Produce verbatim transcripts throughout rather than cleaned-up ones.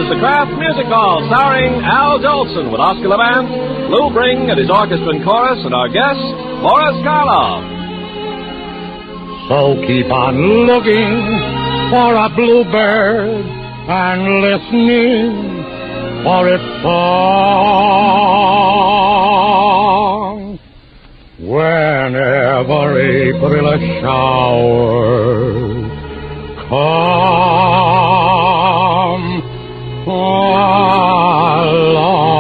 is the Kraft Music Hall, starring Al Jolson with Oscar Levant, Lou Bring and his orchestra and chorus, and our guest, Boris Karloff. So keep on looking for a bluebird and listening for its song. Whenever April showers come along.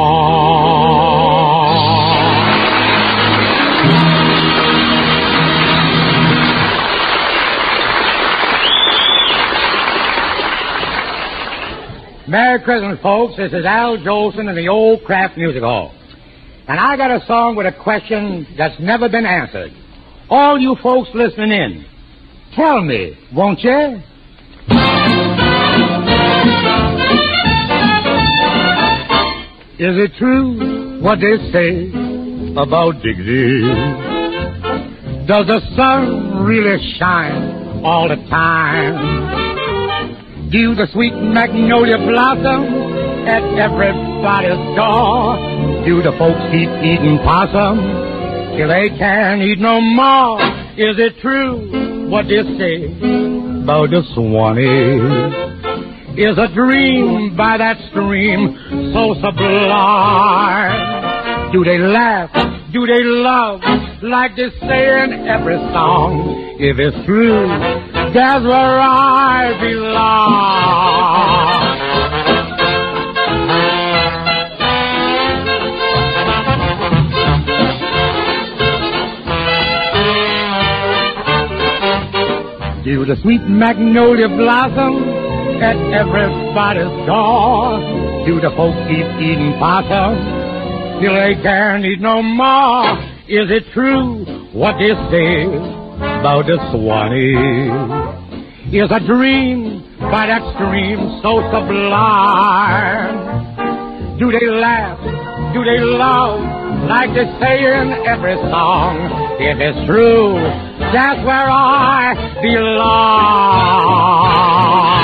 Merry Christmas, folks. This is Al Jolson in the old Kraft Music Hall. And I got a song with a question that's never been answered. All you folks listening in, tell me, won't you? Is it true what they say about Dixie? Does the sun really shine all the time? Do the sweet magnolia blossom at everybody's door? Do the folks keep eating possum till they can't eat no more? Is it true what they say about the Swanee? Is a dream by that stream so sublime? Do they laugh? Do they love like they say in every song? If it's true, that's where I belong. Do the sweet magnolia blossom at everybody's door? Do the folks keep eating possum till they can't eat no more? Is it true what they say about the Swanee? Is a dream by that stream so sublime? Do they laugh? Do they love like they say in every song? If it's true, that's where I belong.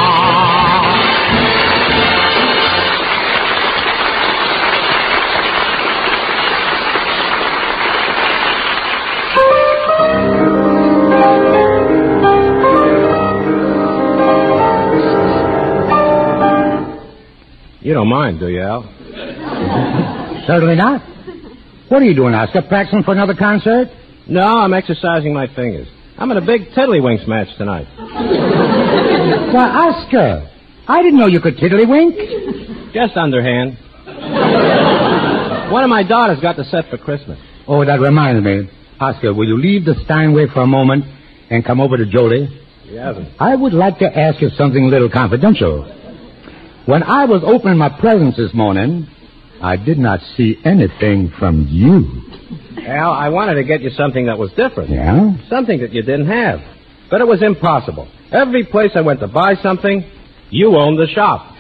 You don't mind, do you, Al? Certainly not. What are you doing, Oscar? Practicing for another concert? No, I'm exercising my fingers. I'm in a big tiddlywinks match tonight. Why, Oscar, I didn't know you could tiddlywink. Just underhand. One of my daughters got the set for Christmas. Oh, that reminds me. Oscar, will you leave the Steinway for a moment and come over to Jolie? She hasn't. I would like to ask you something a little confidential. When I was opening my presents this morning, I did not see anything from you. Al, I wanted to get you something that was different. Yeah? Something that you didn't have. But it was impossible. Every place I went to buy something, you owned the shop.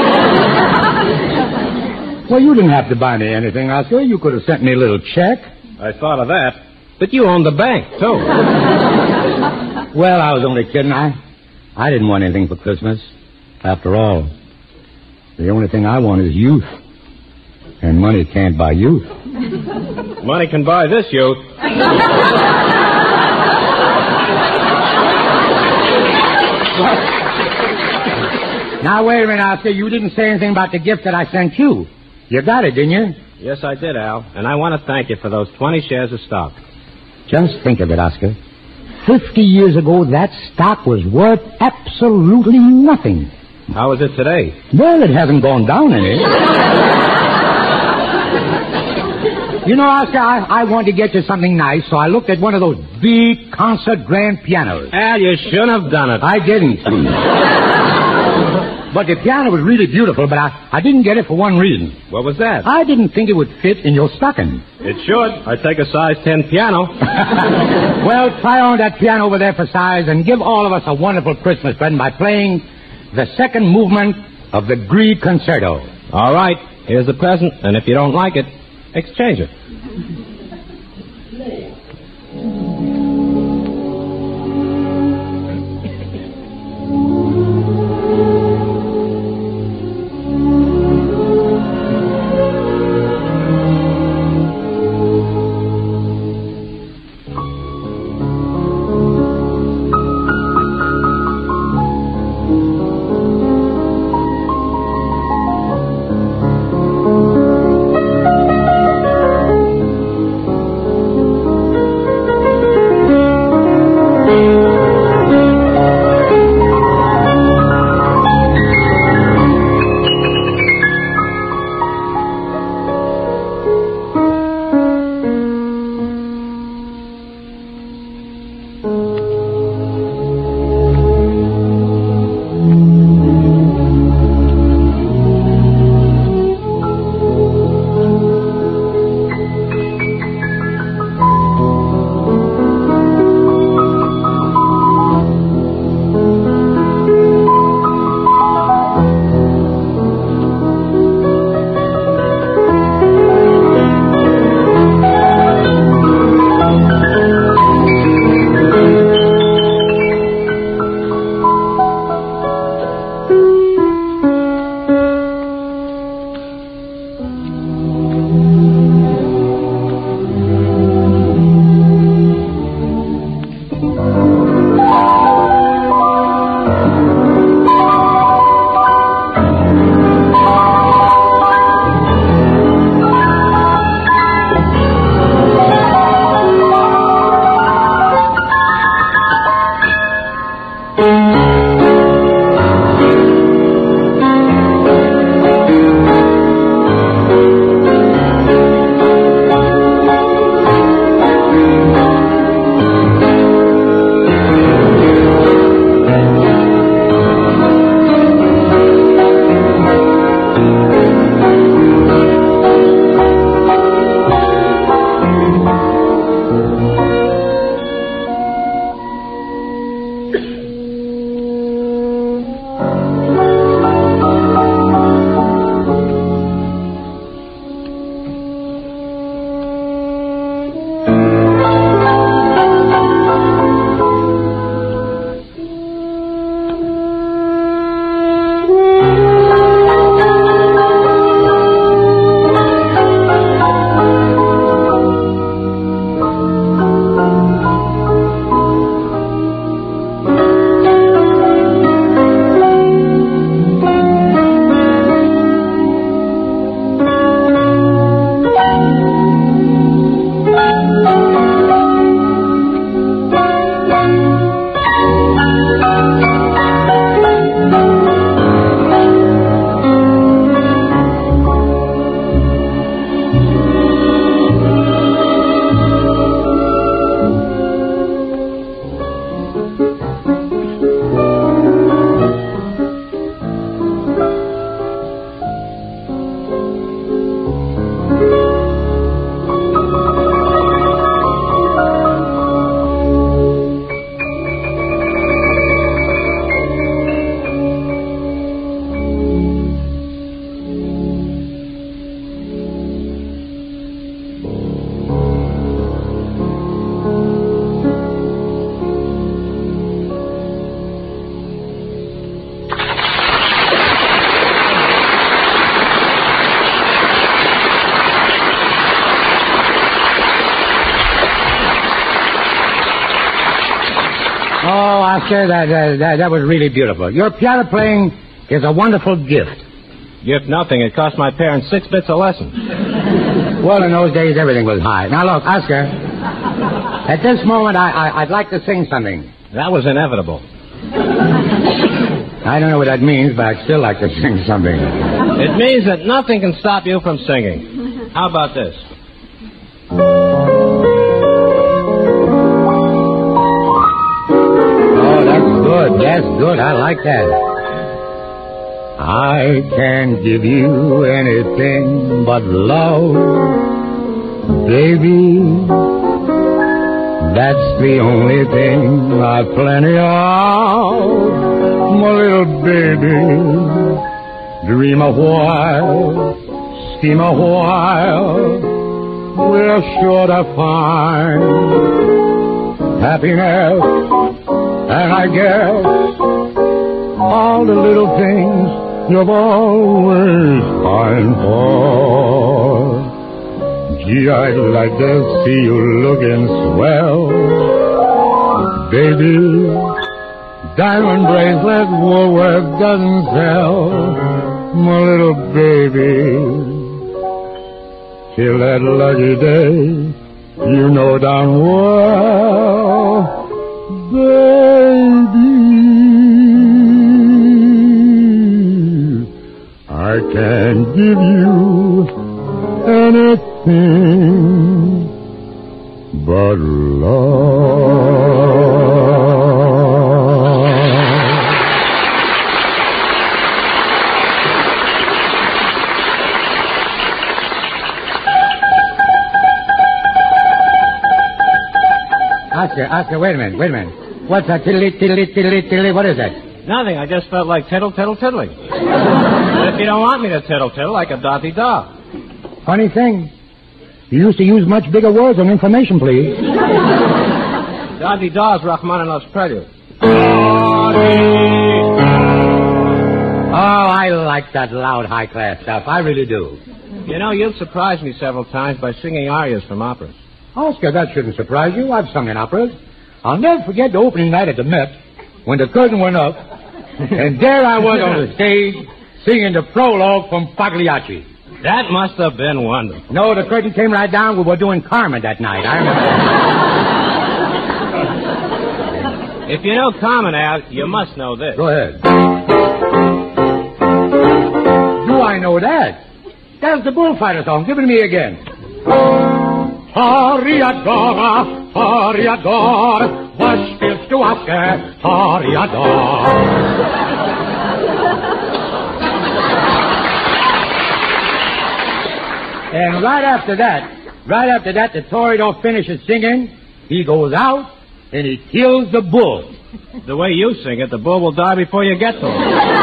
Well, you didn't have to buy me anything, Oscar. You could have sent me a little check. I thought of that. But you owned the bank, too. Well, I was only kidding. I, I didn't want anything for Christmas. After all, the only thing I want is youth. And money can't buy youth. Money can buy this youth. Now, wait a minute, Oscar. You didn't say anything about the gift that I sent you. You got it, didn't you? Yes, I did, Al. And I want to thank you for those twenty shares of stock. Just think of it, Oscar. Fifty years ago, that stock was worth absolutely nothing. How is it today? Well, it hasn't gone down any. You know, Oscar, I, I wanted to get you something nice, so I looked at one of those big concert grand pianos. Al, you shouldn't have done it. I didn't. But the piano was really beautiful, but I, I didn't get it for one reason. What was that? I didn't think it would fit in your stocking. It should. I take a size ten piano. Well, try on that piano over there for size and give all of us a wonderful Christmas present by playing the second movement of the Grieg Concerto. All right. Here's the present, and if you don't like it, exchange it. Oscar, that, uh, that, that was really beautiful. Your piano playing is a wonderful gift. Gift nothing. It cost my parents six bits a lesson. Well, in those days, everything was high. Now, look, Oscar, at this moment, I, I, I'd like to sing something. That was inevitable. I don't know what that means, but I'd still like to sing something. It means that nothing can stop you from singing. How about this? Oh, that's good. That's good. I like that. I can't give you anything but love, baby. That's the only thing I've plenty of, my little baby. Dream a while, scheme a while, we're sure to find happiness, and I guess all the little things you've always pined for. Gee, I'd like to see you looking swell, baby. Diamond bracelet Woolworth doesn't sell, my little baby. Till that lucky day, you know darn well, baby, I can't give you anything but love. Oscar, Oscar, wait a minute, wait a minute. What's that tiddly, tiddly, tiddly, tiddly? What is that? Nothing. I just felt like tittle, tittle, tiddling. But if you don't want me to tittle, tittle, I could dotty da. Funny thing. You used to use much bigger words on information, please. Dotty da's Rachmaninoff's prelude. Oh, I like that loud, high-class stuff. I really do. You know, you've surprised me several times by singing arias from operas. Oscar, that shouldn't surprise you. I've sung in operas. I'll never forget the opening night at the Met when the curtain went up, and there I was on the stage singing the prologue from Pagliacci. That must have been wonderful. No, the curtain came right down. We were doing Carmen that night. I remember. If you know Carmen, Al, you must know this. Go ahead. Do I know that? That's the bullfighter song. Give it to me again. Toreador, Toreador, was spielst du, Oscar? Toreador. And right after that, right after that, the Toreador finishes singing. He goes out and he kills the bull. The way you sing it, the bull will die before you get to him.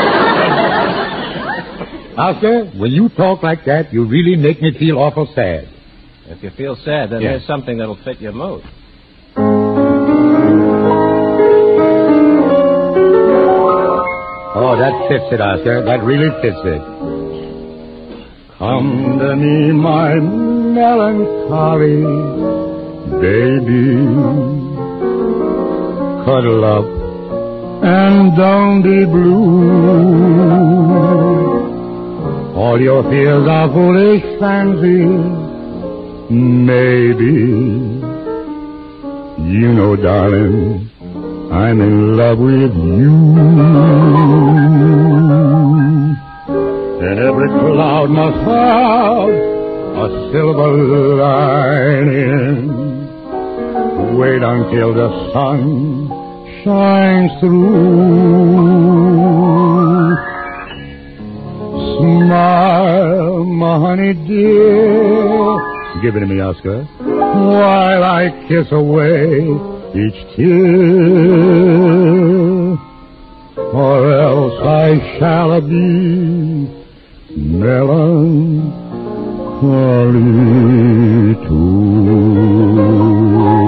Oscar, when you talk like that, you really make me feel awful sad. If you feel sad, then yeah. There's something that'll fit your mood. Oh, that fits it, Oscar. That really fits it. Come to me, my melancholy baby. Cuddle up and don't be blue. All your fears are foolish fancies. Maybe, you know, darling, I'm in love with you. And every cloud must have a silver lining. Wait until the sun shines through. Smile, my honey dear. Give it to me, Oscar, while I kiss away each tear, or else I shall be melancholy too.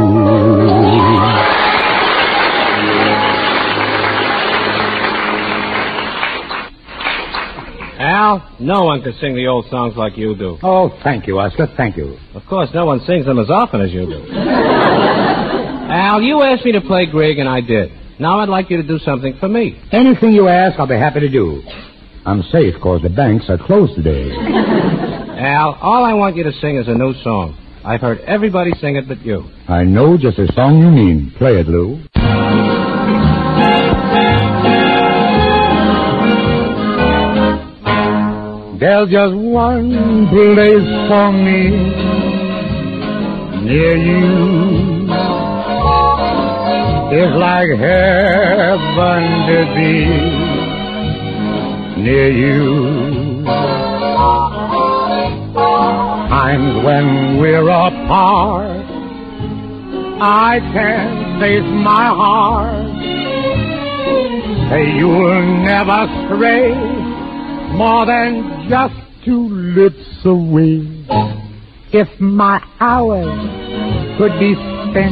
Al, no one could sing the old songs like you do. Oh, thank you, Oscar, thank you. Of course, no one sings them as often as you do. Al, you asked me to play Grieg, and I did. Now I'd like you to do something for me. Anything you ask, I'll be happy to do. I'm safe because the banks are closed today. Al, all I want you to sing is a new song. I've heard everybody sing it but you. I know just the song you mean. Play it, Lou. There's just one place for me near you. It's like heaven to be near you. Times when we're apart, I can't face my heart. Say you'll never stray more than just two lips away. If my hours could be spent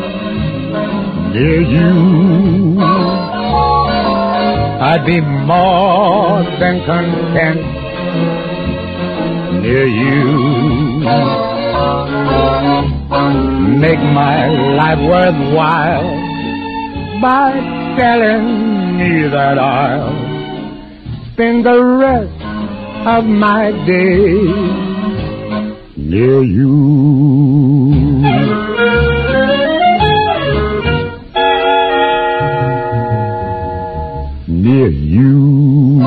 near you, I'd be more than content near you. Make my life worthwhile by telling me that I'll spend the rest of my days near you. Near you.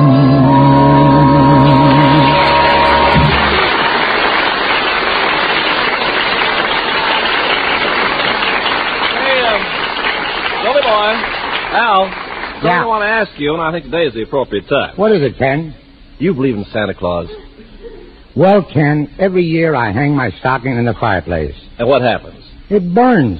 Hey, um, Billy boy, Al, something Yeah. I want to ask you, and I think today is the appropriate time. What is it, Ken? Do you believe in Santa Claus? Well, Ken, every year I hang my stocking in the fireplace. And what happens? It burns.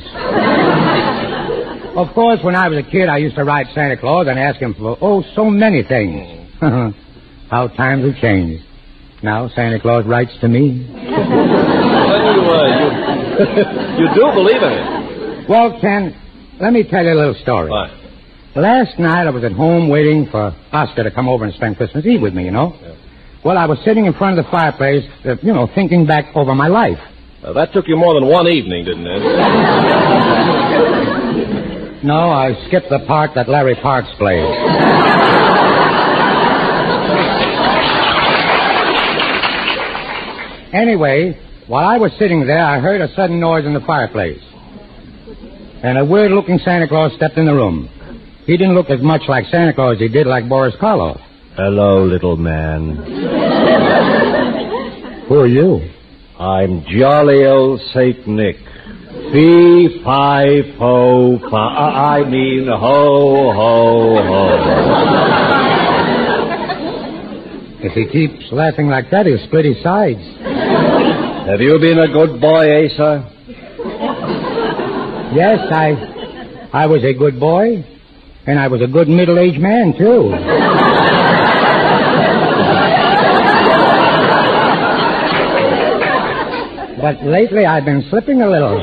Of course, when I was a kid, I used to write Santa Claus and ask him for, oh, so many things. How times have changed. Now Santa Claus writes to me. Well, you, uh, you, you do believe in it. Well, Ken, let me tell you a little story. Fine. Last night I was at home waiting for Oscar to come over and spend Christmas Eve with me, you know. Yeah. Well, I was sitting in front of the fireplace, uh, you know, thinking back over my life. Uh, that took you more than one evening, didn't it? No, I skipped the part that Larry Parks played. Anyway, while I was sitting there, I heard a sudden noise in the fireplace. And a weird-looking Santa Claus stepped in the room. He didn't look as much like Santa Claus as he did like Boris Karloff. Hello, little man. Who are you? I'm jolly old Saint Nick. Fee, fi, fo, fa, I mean ho, ho, ho. If he keeps laughing like that, he'll split his sides. Have you been a good boy, Asa? Yes, I I was a good boy, and I was a good middle-aged man, too. But lately I've been slipping a little.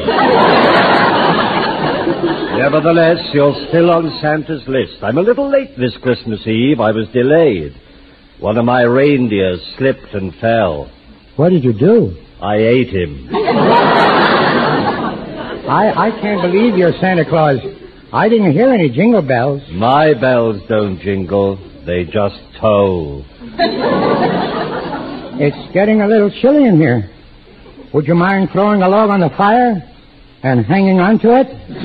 Nevertheless, you're still on Santa's list. I'm a little late this Christmas Eve. I was delayed. One of my reindeers slipped and fell. What did you do? I ate him. I, I can't believe you're Santa Claus. I didn't hear any jingle bells. My bells don't jingle. They just toll. It's getting a little chilly in here. Would you mind throwing a log on the fire and hanging on to it?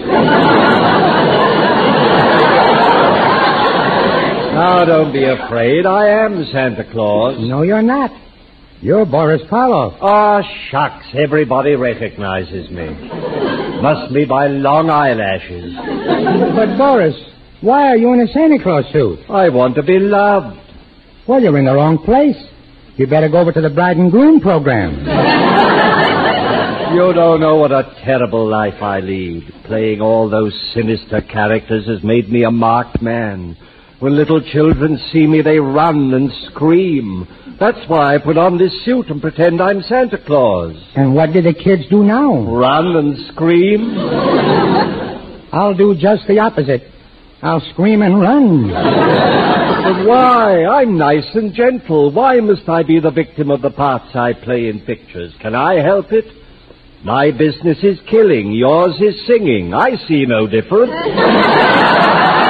Now, don't be afraid. I am Santa Claus. No, you're not. You're Boris Karloff. Ah, shucks. Everybody recognizes me. Must be by long eyelashes. But, Boris, why are you in a Santa Claus suit? I want to be loved. Well, you're in the wrong place. You better go over to the bride and groom program. You don't know what a terrible life I lead. Playing all those sinister characters has made me a marked man. When little children see me, they run and scream. That's why I put on this suit and pretend I'm Santa Claus. And what do the kids do now? Run and scream? I'll do just the opposite. I'll scream and run. But why? I'm nice and gentle. Why must I be the victim of the parts I play in pictures? Can I help it? My business is killing. Yours is singing. I see no difference.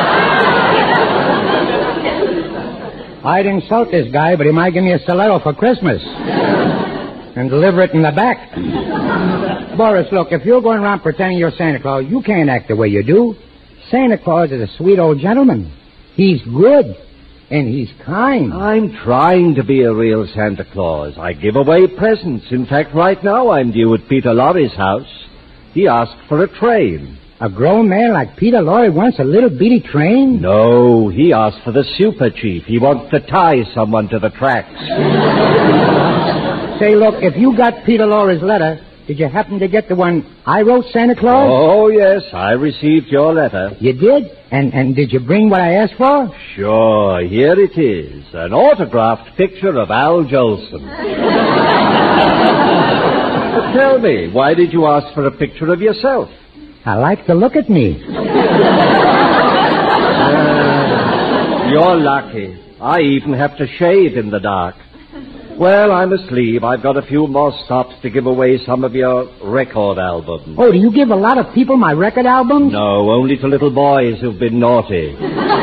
I'd insult this guy, but he might give me a stiletto for Christmas. And deliver it in the back. Boris, look, if you're going around pretending you're Santa Claus, you can't act the way you do. Santa Claus is a sweet old gentleman. He's good. And he's kind. I'm trying to be a real Santa Claus. I give away presents. In fact, right now I'm due at Peter Lorre's house. He asked for a train. A grown man like Peter Lorre wants a little bitty train? No, he asked for the Super Chief. He wants to tie someone to the tracks. Say, look, if you got Peter Lorre's letter, did you happen to get the one I wrote, Santa Claus? Oh, yes, I received your letter. You did? And and did you bring what I asked for? Sure, here it is. An autographed picture of Al Jolson. Tell me, why did you ask for a picture of yourself? I like to look at me. Uh, you're lucky. I even have to shave in the dark. Well, I'm asleep. I've got a few more stops to give away some of your record albums. Oh, do you give a lot of people my record albums? No, only to little boys who've been naughty.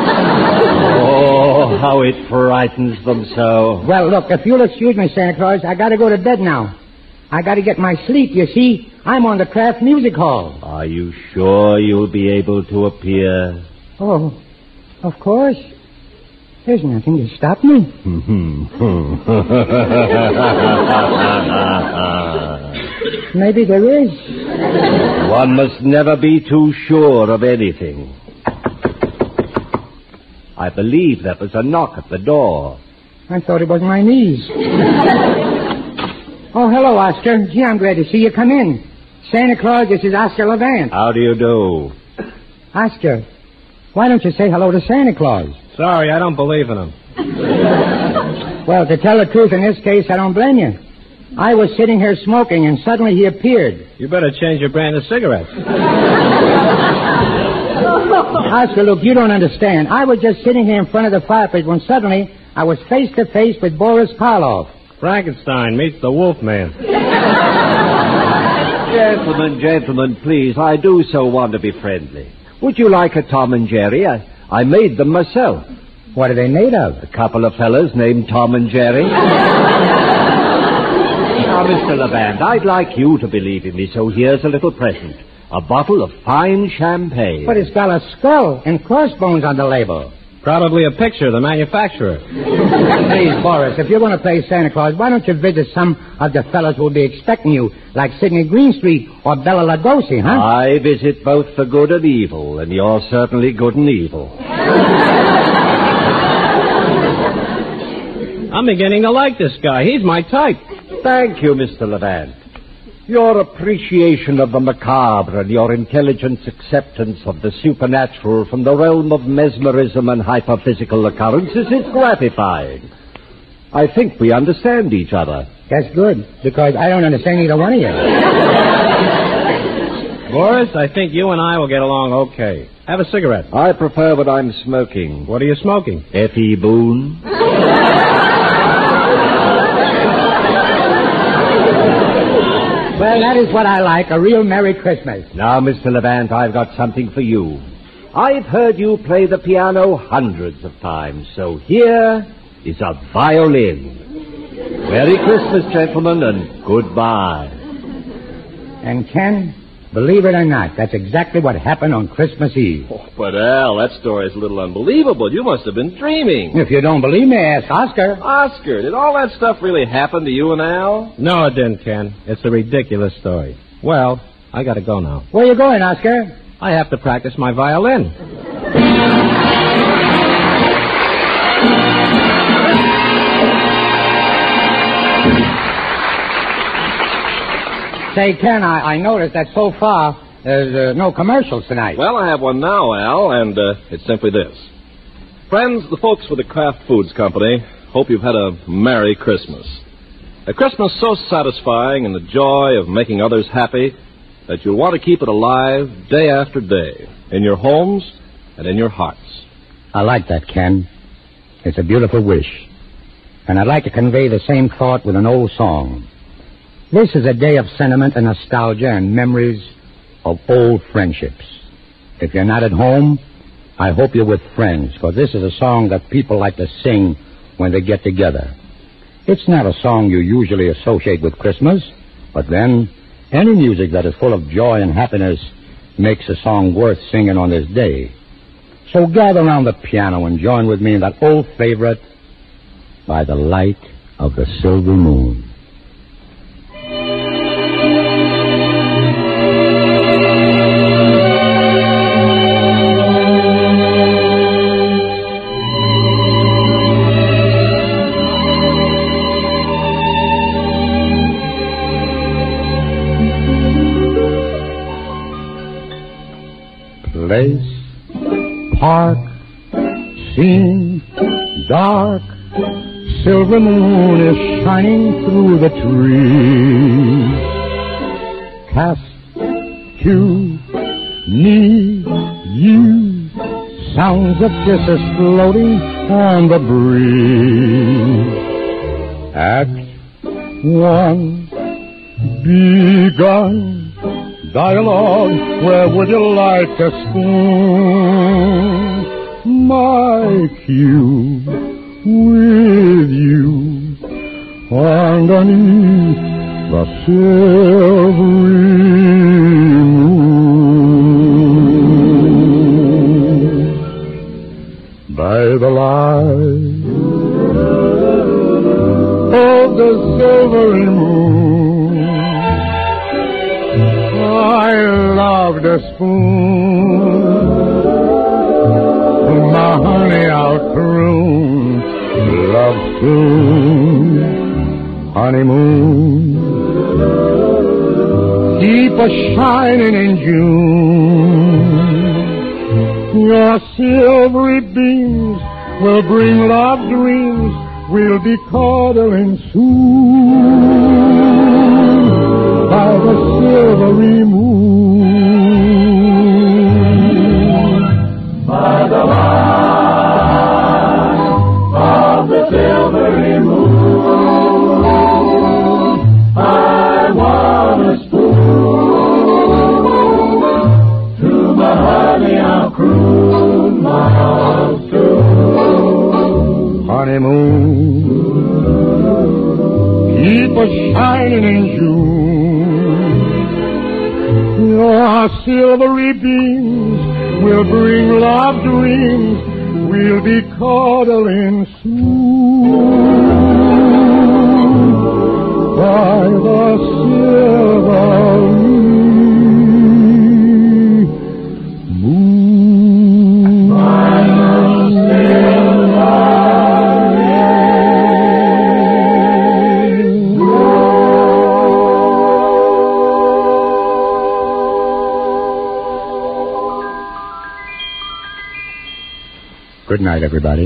Oh, how it frightens them so. Well, look, if you'll excuse me, Santa Claus, I gotta go to bed now. I gotta get my sleep, you see. I'm on the Kraft Music Hall. Are you sure you'll be able to appear? Oh, of course. There's nothing to stop me. Maybe there is. One must never be too sure of anything. I believe that was a knock at the door. I thought it was my niece. Oh, hello, Oscar. Gee, I'm glad to see you. Come in. Santa Claus, this is Oscar Levant. How do you do? Oscar, why don't you say hello to Santa Claus? Sorry, I don't believe in him. Well, to tell the truth, in this case, I don't blame you. I was sitting here smoking, and suddenly he appeared. You better change your brand of cigarettes. Oscar, look, you don't understand. I was just sitting here in front of the fireplace when suddenly I was face to face with Boris Karloff. Frankenstein meets the Wolfman. Gentlemen, gentlemen, please, I do so want to be friendly. Would you like a Tom and Jerry? I, I made them myself. What are they made of? A couple of fellas named Tom and Jerry. Now, Mister Levant, I'd like you to believe in me, so here's a little present. A bottle of fine champagne. But it's got a skull and crossbones on the label. Probably a picture of the manufacturer. Please, Boris, if you're going to play Santa Claus, why don't you visit some of the fellas who'll be expecting you, like Sidney Greenstreet or Bela Lugosi, huh? I visit both the good and evil, and you're certainly good and evil. I'm beginning to like this guy. He's my type. Thank you, Mister Levant. Your appreciation of the macabre and your intelligent acceptance of the supernatural from the realm of mesmerism and hyperphysical occurrences is gratifying. I think we understand each other. That's good, because I don't understand either one of you. Boris, I think you and I will get along okay. Have a cigarette. I prefer what I'm smoking. What are you smoking? F E. Boone. Well, that is what I like, a real Merry Christmas. Now, Mister Levant, I've got something for you. I've heard you play the piano hundreds of times, so here is a violin. Merry Christmas, gentlemen, and goodbye. And Ken, believe it or not, that's exactly what happened on Christmas Eve. Oh, but, Al, that story is a little unbelievable. You must have been dreaming. If you don't believe me, ask Oscar. Oscar, did all that stuff really happen to you and Al? No, it didn't, Ken. It's a ridiculous story. Well, I gotta go now. Where you going, Oscar? I have to practice my violin. Say, Ken, I, I noticed that so far there's uh, no commercials tonight. Well, I have one now, Al, and uh, it's simply this. Friends, the folks with the Kraft Foods Company hope you've had a Merry Christmas. A Christmas so satisfying in the joy of making others happy that you'll want to keep it alive day after day in your homes and in your hearts. I like that, Ken. It's a beautiful wish. And I'd like to convey the same thought with an old song. This is a day of sentiment and nostalgia and memories of old friendships. If you're not at home, I hope you're with friends, for this is a song that people like to sing when they get together. It's not a song you usually associate with Christmas, but then any music that is full of joy and happiness makes a song worth singing on this day. So gather around the piano and join with me in that old favorite, By the Light of the Silver Moon. Place, park, scene, dark, silver moon is shining through the trees. Cast, to, me, you, sounds of kisses floating on the breeze. Act one, begun. Dialogue, where would you like to spoon? My cue with you underneath the silvery moon. By the light of the silvery moon, I love the spoon. My honey I'll croon. Love soon. Honeymoon. Keep a shining in June. Your silvery beams will bring love dreams. We'll be cuddling soon by the silvery moon. By the light of the silvery moon, I want a spoon. To my honey I'll croon my heart tune. Honeymoon, keep a shining in June. Your silvery beams will bring love dreams. We'll be cuddling soon by the silvery moon. By the Good night, everybody.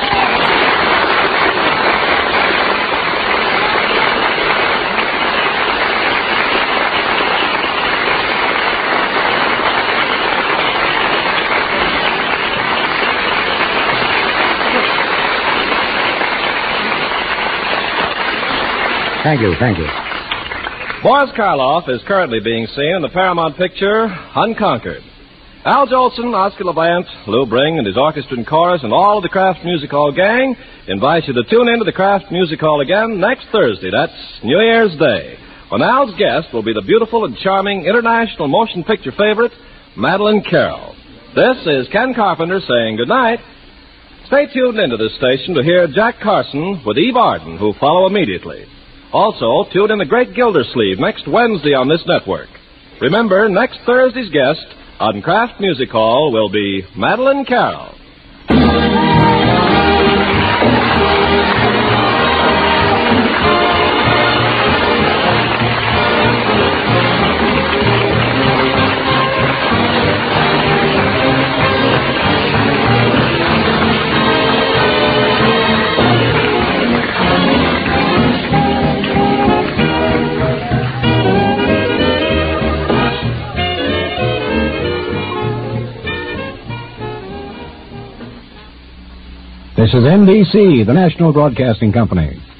Thank you, thank you. Boris Karloff is currently being seen in the Paramount picture Unconquered. Al Jolson, Oscar Levant, Lou Bring and his orchestra and chorus, and all of the Kraft Music Hall gang invite you to tune in to the Kraft Music Hall again next Thursday. That's New Year's Day, when Al's guest will be the beautiful and charming international motion picture favorite, Madeleine Carroll. This is Ken Carpenter saying good night. Stay tuned into this station to hear Jack Carson with Eve Arden, who follow immediately. Also, tune in the Great Gildersleeve next Wednesday on this network. Remember, next Thursday's guest on Kraft Music Hall will be Madeleine Carroll. This is N B C, the National Broadcasting Company.